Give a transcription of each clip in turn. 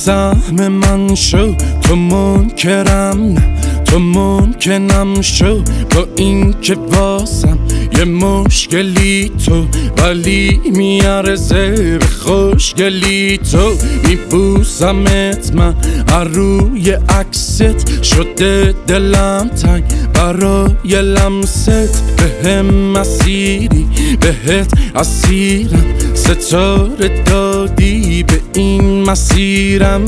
سهم من شو، تو منکرم نه، تو ممکنم شو، با این که واسم یه مشکلی تو، ولی میارزه به خوشگلی تو. میبوسمت من روی عکست، شده دلم تنگ برای لمست. بهم مسیری بهت اسیرم، ستاره دادی به این مسیرم.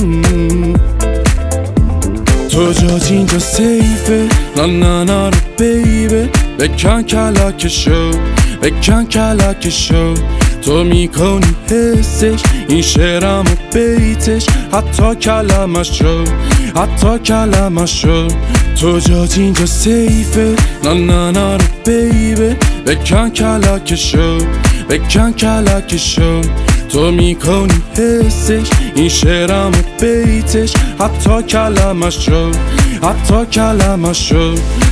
تو جات اینجا سیفه، نه بیبه، بکن کلکشو، بکن کلکشو. تو میکنی حسش این شعرم و بیتش، حتی کلمشو، حتی کلمشو. تو جات اینجا سیفه، نه بیبه، بکن کلکشو، بکن کلکشو. تو میکنی حسش این شعرم و بیتش، حتی کلمشو، حتی کلمشو.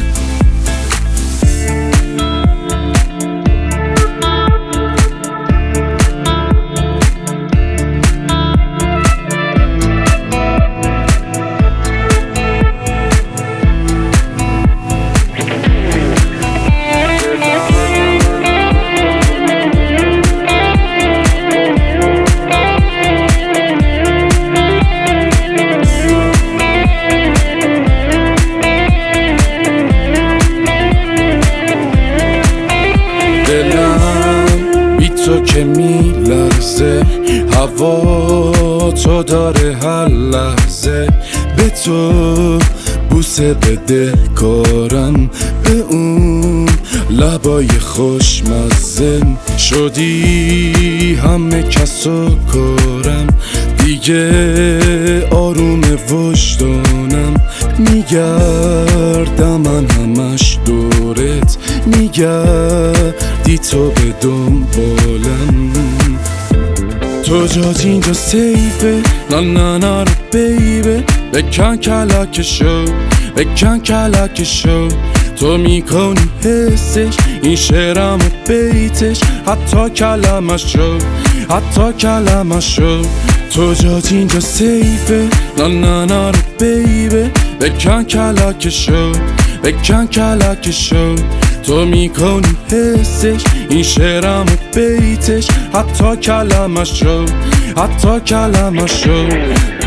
دلم بی تو که میلرزه، هوا تو داره هر لحظه. به تو بوسه بده کارم، به اون لبای خوشمزه. شدی همه کس و کارم، دیگه آروم وجدانم. میگردم من همش دورت، میگردی تو به دنبالم. تو جات اینجا سیفه، نه بیبه، بکن کلکشو، بکن کلکشو. تو میکنی حسش این شعرم و بیتش، حتی کلمشو، حتی کلمشو. تو جات اینجا سیفه، نه بیبه، بکن کلکشو، بکن کلکشو. تو میکنی حسش این شعرم و بیتش، حتی کلمشو، حتی کلمشو.